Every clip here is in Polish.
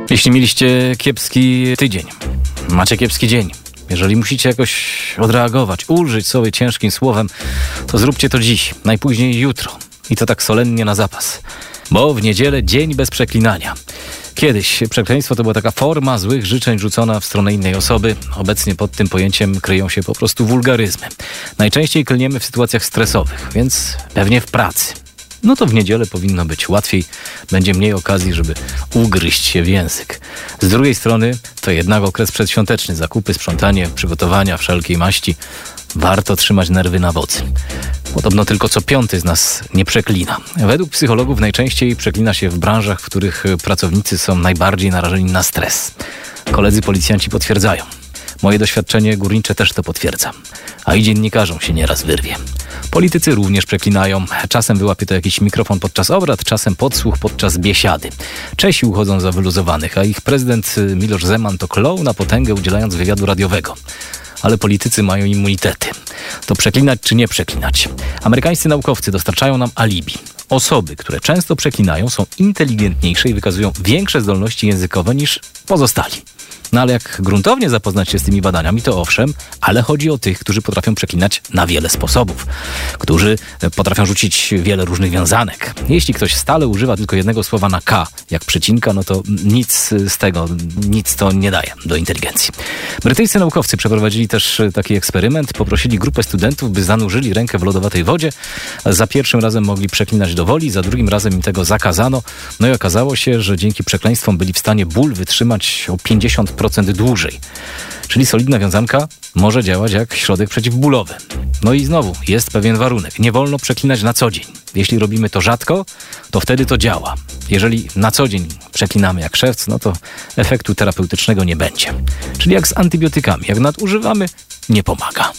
Jeśli mieliście kiepski tydzień, macie kiepski dzień, jeżeli musicie jakoś odreagować, ulżyć sobie ciężkim słowem, to zróbcie to dziś, najpóźniej jutro. I to tak solennie na zapas. Bo w niedzielę dzień bez przeklinania. Kiedyś przekleństwo to była taka forma złych życzeń rzucona w stronę innej osoby. Obecnie pod tym pojęciem kryją się po prostu wulgaryzmy. Najczęściej klniemy w sytuacjach stresowych, więc pewnie w pracy. No to w niedzielę powinno być łatwiej, będzie mniej okazji, żeby ugryźć się w język. Z drugiej strony to jednak okres przedświąteczny, zakupy, sprzątanie, przygotowania wszelkiej maści. Warto trzymać nerwy na wodzy. Podobno tylko co piąty z nas nie przeklina. Według psychologów najczęściej przeklina się w branżach, w których pracownicy są najbardziej narażeni na stres. Koledzy policjanci potwierdzają. Moje doświadczenie górnicze też to potwierdza. A i dziennikarzom się nieraz wyrwie. Politycy również przeklinają. Czasem wyłapie to jakiś mikrofon podczas obrad, czasem podsłuch podczas biesiady. Czesi uchodzą za wyluzowanych, a ich prezydent Miloš Zeman to klął na potęgę, udzielając wywiadu radiowego. Ale politycy mają immunitety. To przeklinać czy nie przeklinać? Amerykańscy naukowcy dostarczają nam alibi. Osoby, które często przeklinają, są inteligentniejsze i wykazują większe zdolności językowe niż pozostali. No ale jak gruntownie zapoznać się z tymi badaniami, to owszem, ale chodzi o tych, którzy potrafią przeklinać na wiele sposobów, którzy potrafią rzucić wiele różnych wiązanek. Jeśli ktoś stale używa tylko jednego słowa na K, jak przecinka, no to nic z tego, nic to nie daje do inteligencji. Brytyjscy naukowcy przeprowadzili też taki eksperyment, poprosili grupę studentów, by zanurzyli rękę w lodowatej wodzie. Za pierwszym razem mogli przeklinać do woli, za drugim razem im tego zakazano. No i okazało się, że dzięki przekleństwom byli w stanie ból wytrzymać o 50% dłużej. Czyli solidna wiązanka może działać jak środek przeciwbólowy. No i znowu jest pewien warunek. Nie wolno przeklinać na co dzień. Jeśli robimy to rzadko, to wtedy to działa. Jeżeli na co dzień przeklinamy jak szewc, no to efektu terapeutycznego nie będzie. Czyli jak z antybiotykami. Jak nadużywamy, nie pomaga.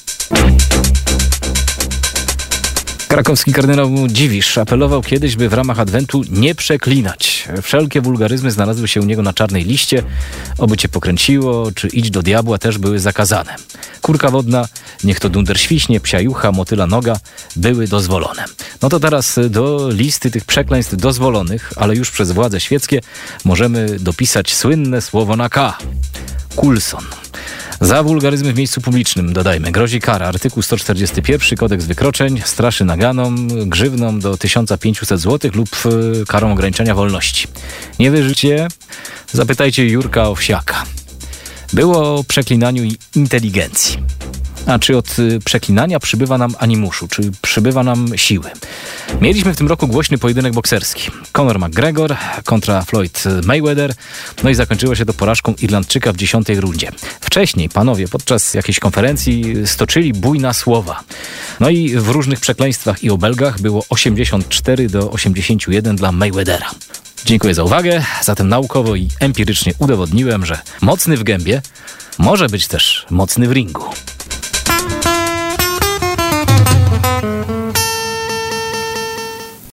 Krakowski kardynał Dziwisz apelował kiedyś, by w ramach Adwentu nie przeklinać. Wszelkie wulgaryzmy znalazły się u niego na czarnej liście. Oby cię pokręciło, czy idź do diabła też były zakazane. Kurka wodna, niech to dunder świśnie, psia jucha, motyla noga były dozwolone. No to teraz do listy tych przekleństw dozwolonych, ale już przez władze świeckie, możemy dopisać słynne słowo na K. Coulson. Za wulgaryzmy w miejscu publicznym, dodajmy, grozi kara. Artykuł 141 Kodeks Wykroczeń straszy naganą, grzywną do 1500 zł lub karą ograniczenia wolności. Nie wierzycie? Zapytajcie Jurka Owsiaka. Było o przeklinaniu i inteligencji. A czy od przeklinania przybywa nam animuszu, czy przybywa nam siły? Mieliśmy w tym roku głośny pojedynek bokserski. Conor McGregor kontra Floyd Mayweather. No i zakończyło się to porażką Irlandczyka w 10. rundzie. Wcześniej panowie podczas jakiejś konferencji stoczyli bój na słowa. No i w różnych przekleństwach i obelgach było 84-81 dla Mayweathera. Dziękuję za uwagę. Zatem naukowo i empirycznie udowodniłem, że mocny w gębie może być też mocny w ringu.